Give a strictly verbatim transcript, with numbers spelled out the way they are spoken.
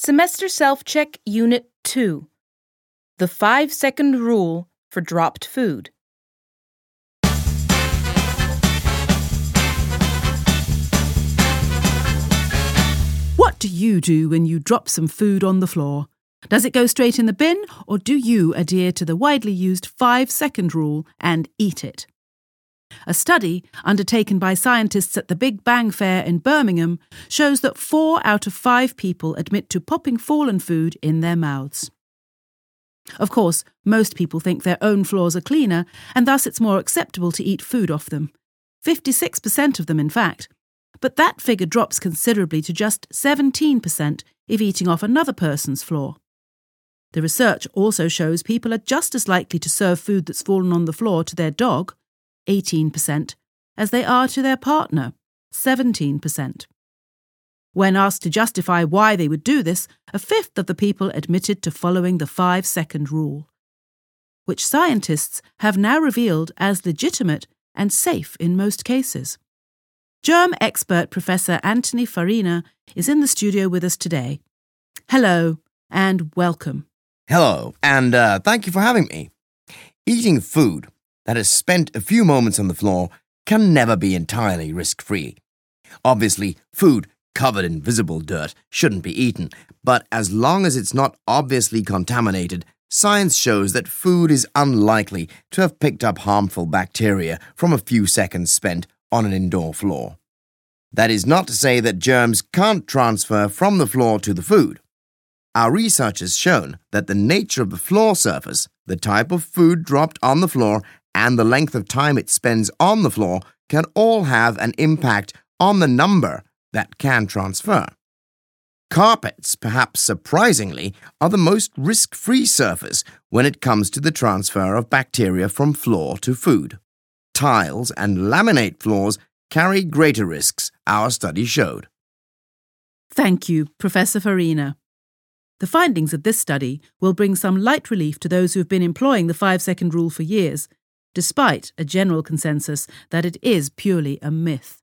Semester Self-Check Unit two. The five-second rule for dropped food. What do you do when you drop some food on the floor? Does it go straight in the bin, or do you adhere to the widely used five-second rule and eat it? A study undertaken by scientists at the Big Bang Fair in Birmingham shows that four out of five people admit to popping fallen food in their mouths. Of course, most people think their own floors are cleaner, and thus it's more acceptable to eat food off them. fifty-six percent of them, in fact. But that figure drops considerably to just seventeen percent if eating off another person's floor. The research also shows people are just as likely to serve food that's fallen on the floor to their dog, eighteen percent, as they are to their partner, seventeen percent. When asked to justify why they would do this, a fifth of the people admitted to following the five-second rule, which scientists have now revealed as legitimate and safe in most cases. Germ expert Professor Anthony Farina is in the studio with us today. Hello, and welcome. Hello, and uh, thank you for having me. Eating food that has spent a few moments on the floor can never be entirely risk-free. Obviously, food covered in visible dirt shouldn't be eaten, but as long as it's not obviously contaminated, science shows that food is unlikely to have picked up harmful bacteria from a few seconds spent on an indoor floor. That is not to say that germs can't transfer from the floor to the food. Our research has shown that the nature of the floor surface, the type of food dropped on the floor, and the length of time it spends on the floor can all have an impact on the number that can transfer. Carpets, perhaps surprisingly, are the most risk-free surface when it comes to the transfer of bacteria from floor to food. Tiles and laminate floors carry greater risks, our study showed. Thank you, Professor Farina. The findings of this study will bring some light relief to those who have been employing the five-second rule for years, despite a general consensus that it is purely a myth.